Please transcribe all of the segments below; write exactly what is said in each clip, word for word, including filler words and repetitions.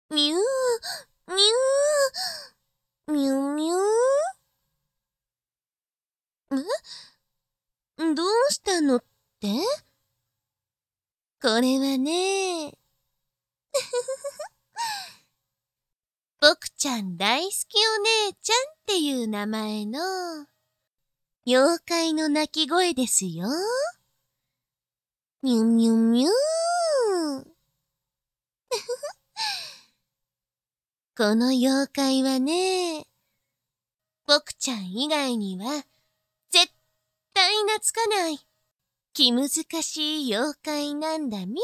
みゅー、みゅー、みゅみゅー。んどうしたのって？これはね、僕ちゃん大好きお姉ちゃんっていう名前の妖怪の鳴き声ですよ。みゅみゅみゅー。この妖怪はね、僕ちゃん以外には絶対懐かない気難しい妖怪なんだみゅん。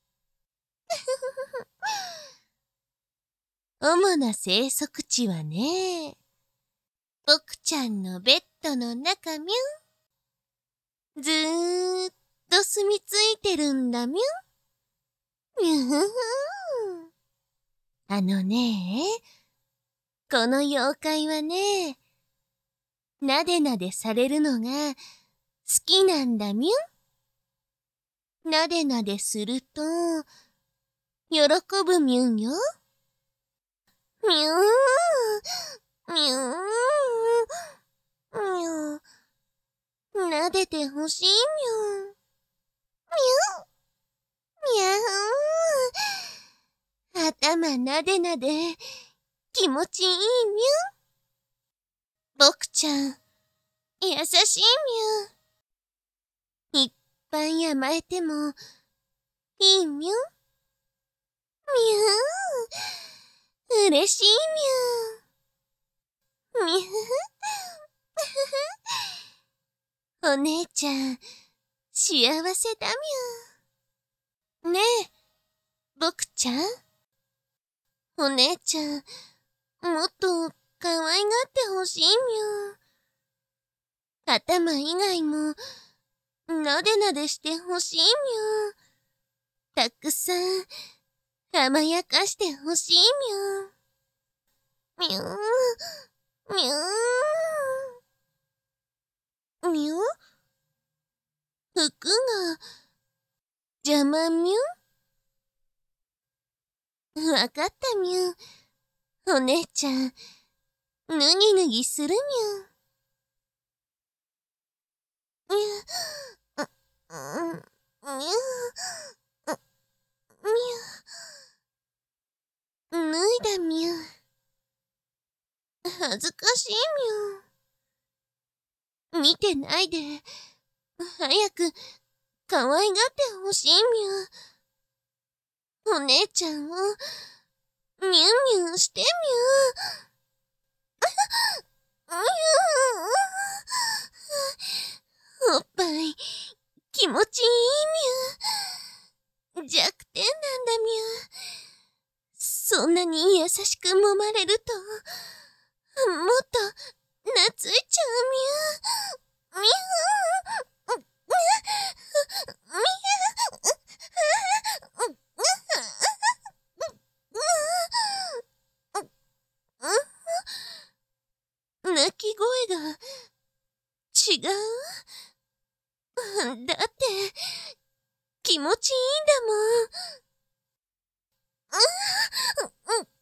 主な生息地はね、僕ちゃんのベッドの中みゅん。ずーっと住み着いてるんだみゅん。みゅふふん。あのね、この妖怪はね、なでなでされるのが好きなんだみゅん。なでなですると、喜ぶみゅんよ。みゅーん、みゅーん、みゅー。なでてほしいみゅん。みゅー、みゃーん。頭なでなで、気持ちいいみゅん。僕ちゃん、優しいみゅん。いっぱい甘えても、いいみゅん。みゅーん。嬉しいみゅん。みゅー。お姉ちゃん、幸せだみゅん。ねえ、僕ちゃん。お姉ちゃん、もっと可愛がってほしいみゅん。頭以外も、なでなでしてほしいみゅん。たくさん、甘やかしてほしいみゅん。みゅん、みゅん。みゅん？服が、邪魔みゅん。わかったみゅん。お姉ちゃん、ぬぎぬぎするみゅん。みゅん、う、う、みゅん、う、みゅん。脱いだみゅん。恥ずかしいみゅん。見てないで、早く、可愛がってほしいみゅん。お姉ちゃんを、みゅんみゅんしてみゅん。みゅん。おっぱい、気持ちいいみゅん。弱点なんだみゅん。そんなに優しく揉まれると、もっと、懐いちゃうみゅん。みゅん。みゅん。鳴き声が違う？だって気持ちいいんだもん。う、う、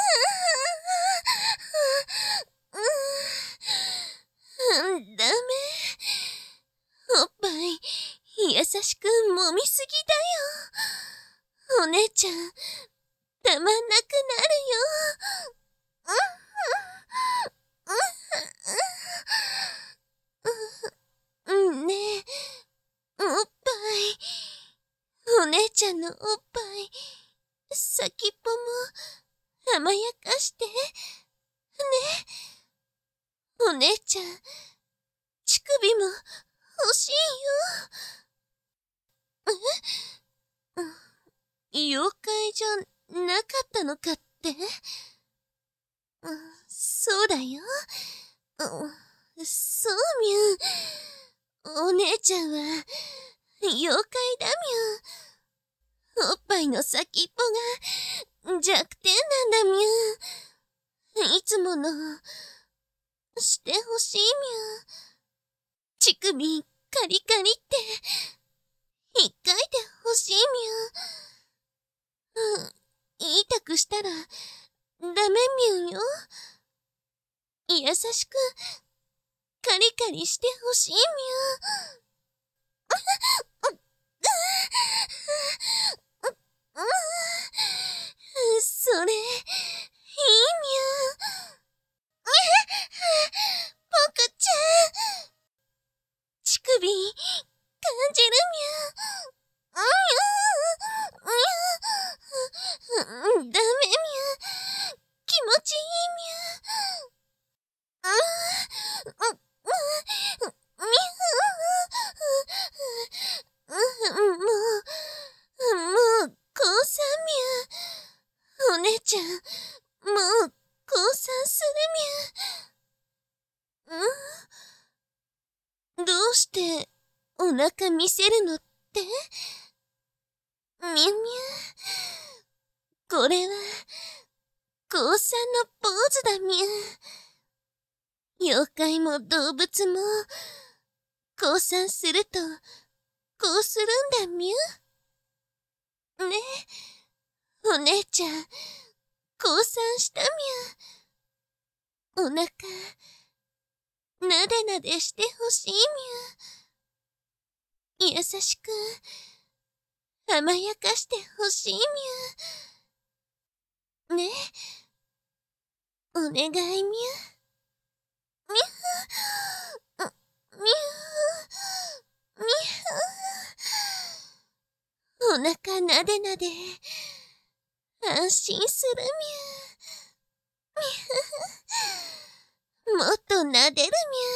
う、う、ダメ。おっぱい優しく揉みすぎだよ。お姉ちゃん、たまんなくなるよ。うん、ねえ、おっぱい。お姉ちゃんのおっぱい、先っぽも甘やかして。ね。お姉ちゃん、乳首も欲しいよ。え？妖怪じゃなかったのかって？うん、そうだよ。うん、そうみゅん。お姉ちゃんは、妖怪だみゅん。おっぱいの先っぽが弱点なんだみゅん。いつもの、してほしいみゅん。乳首、カリカリって、引っかいてほしいみゅん。うん、痛くくしたら、ダメみゅんよ。優しく、カリカリしてほしいみゅん。それ、いいみゅん。ぽくちゃん。乳首、感じるみゅん。うん、ダメみゅん。気持ちいいみゅん。うん、うん、みゅん。もう、もう、降参みゅん。お姉ちゃん、もう、降参するみゅん。ん？どうして、お腹見せるのって？みゅみゅ。これは、降参のポーズだみゅ。妖怪も動物も、降参すると、こうするんだみゅ。ねえ、お姉ちゃん、降参したみゅ。お腹、なでなでしてほしいみゅ。優しく、甘やかしてほしいみゅ。ねえ、お願いみゅ。みゅ。みゅ。みゅ。お腹なでなで、安心するみゅ。もっとなでる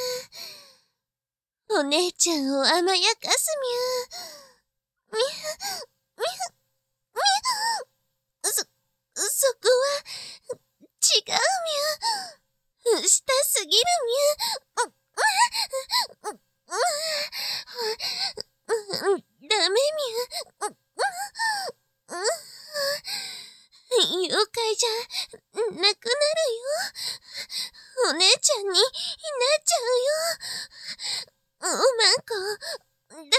みゅ。お姉ちゃんを甘やかすみゅ。みゅ。みゅ。みゅ。そ、そこは、違うみゅ。したすぎるみゅ。ダメみゅ。妖怪じゃ、なくなるよ。お姉ちゃんになっちゃうよ。おまんこ、ダメ。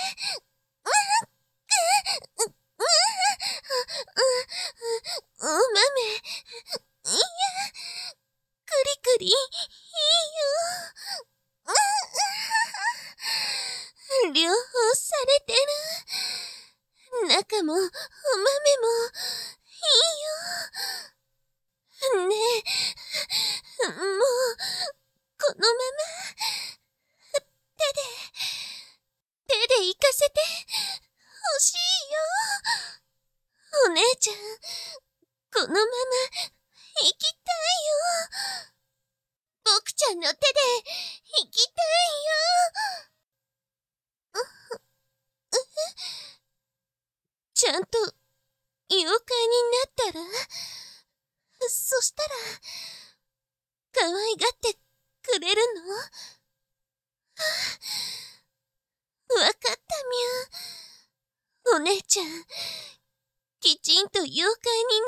お豆、いや、くりくり、いいよ。両方されてる。中も、お豆も、いいよ。ねえ、もう、このまま、手で、手で行かせて、ほしいよ。お姉ちゃん、このまま、行きたいよ。僕ちゃんの手で、行きたいよ。ちゃんと、妖怪になったら、そしたら、可愛がってくれるの？わかったみゅ。お姉ちゃん、きちんと妖怪になる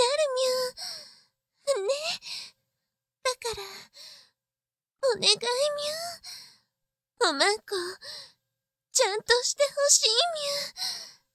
みゅ。ね。だから、お願いみゅ。おまんこ、ちゃんとしてほしいみゅ。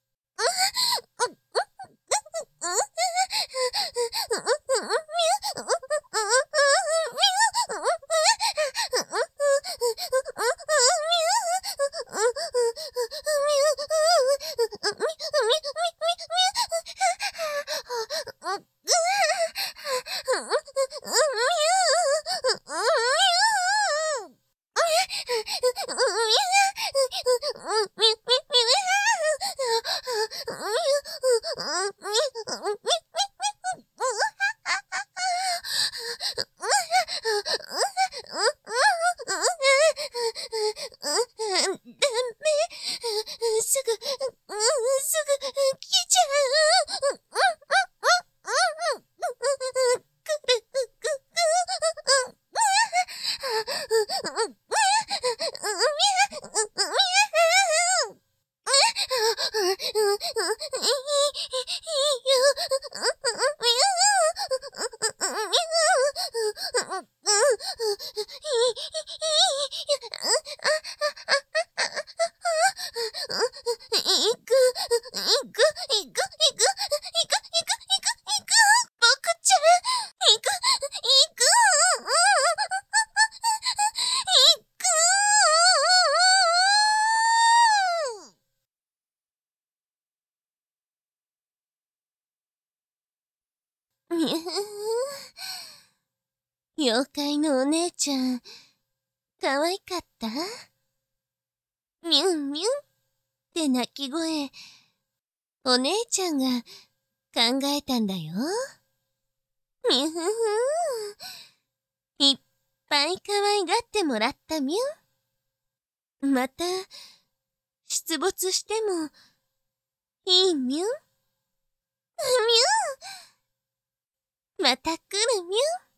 みゅー。妖怪のお姉ちゃん、かわいかった？みゅんみゅんって鳴き声、お姉ちゃんが考えたんだよ。みゅふふいっぱい可愛がってもらったみゅん。また、出没してもいいみゅん。みゅん。また来るみゅん。